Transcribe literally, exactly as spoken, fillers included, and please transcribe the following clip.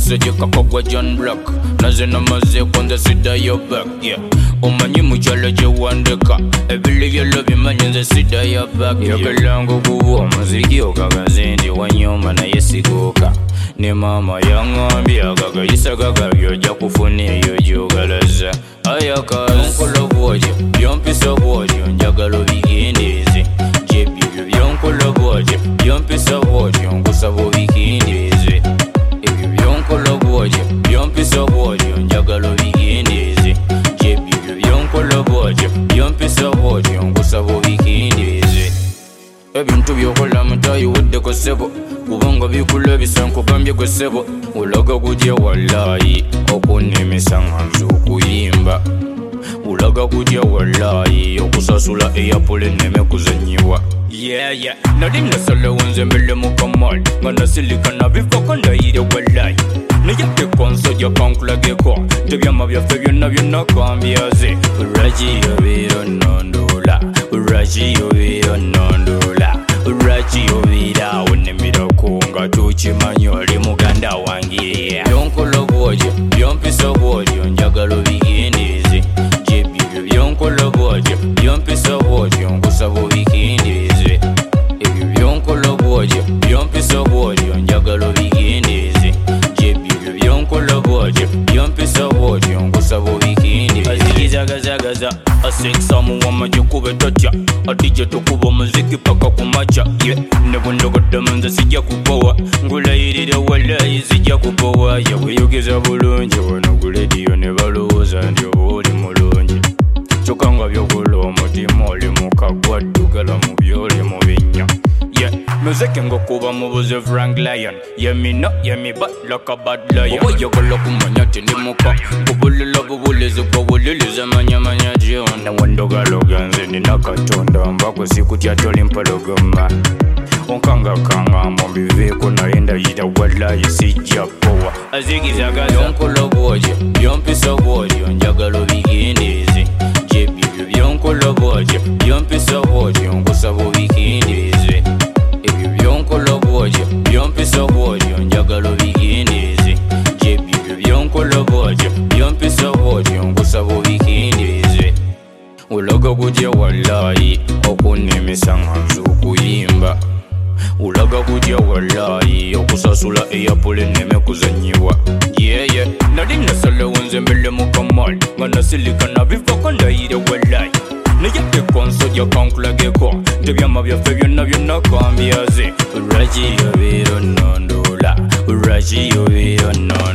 Kusedi kakogwa John Black Naze namaze kwanza sida yo back yeah Omanyi mujala je wandeka Ebili vyolo bimanyi nze sida yo back Yokelango kuwa muziki okagazindi Wanyoma na yesiguka Ni mama yangambi agaga Yisagaga yoja kufuni yojo galaza Ayaka Yonkolo bwoje Yompisa bwoje Njagalo bigindizi Jebi yonkolo bwoje Yompisa bwoje Ngusabo bigindizi Yonkolo bwoje Yompisa bwoje Njagalo bigindizi Jebi yonkolo bwoje Yompisa bwoje Ngusabo bigindizi Ebintu byokola mutayi wedde ko sebo kubanga bikula bisanko bambye ko sebo ulaga kujye wallahi okunemesa nganzo kuyimba ulaga kujye wallahi okusasula eyapole neme kuzanyiwa yeah yeah nali nasala wenze mbele mukamal ngana silika na bivako ndayire wallahi niyate konso ya kankula geko tebyama byafe byonna byonna kambyaze uraji yobiro nondola uraji yobiro nondola uraji yobira onemira kunga tukimanyi oli muganda wange yonkolo bwoje yompisa bwoje njagalo bigindizi jebibyo byonkolo bwoje yompisa bwoje ngusabo bigindizi ebyo byonkolo bwoje yompisa bwoje njagalo bigindizi jebibyo byonkolo bwoje yompisa bwoje ngusabo bigindizi azigizagazagaza aseksamu wamaje kube totya adije tukuba muziki paka kumacha yeah nebundogoda manza sijja kubowa ngulayirira wallahi sijja kubowa yaweyogeza bulungi wano gulediyo ne balowooza nti oba oli mulungi kyokka nga byokola omutima oli mukagwaddugala mu byoli mu binnya yeah muziki ngokuba mubuze Frank Lion yemino yemiba like a bad lion oba yagala kumanya ti ndi muka kubulila bubulezi bwobuliliza manyamanya jiona wandogaloga nze nina katonda mbako sikutya toli mpologoma onkangakanga mumbiveeko naye ndayita wallahi sijja powa azigizagaza yonkolo bwoje yompisa bwoje njagalo bigindizi jebibyo byonkolo bwoje yompisa bwoje ngusabo bigindizi ebyo byonkolo bwoje yompisa bwoje njagalo bigindizi jebibyo byonkolo bwoje yompisa bwoje ngusabo bigindizi ulaga kujye wallahi okunemesa nganzo kuyimba ulaga kujya wallahi okusasula eyapole neme kuzanyiwa yeah yeah nali nasala wenze mbele mukamal nga nasilika na bivako ndayire wallahi niyate konso ya kankula geko tebyama byafe byonna byonna kambyaze uraji yobiro nondola uraji yobiro nondola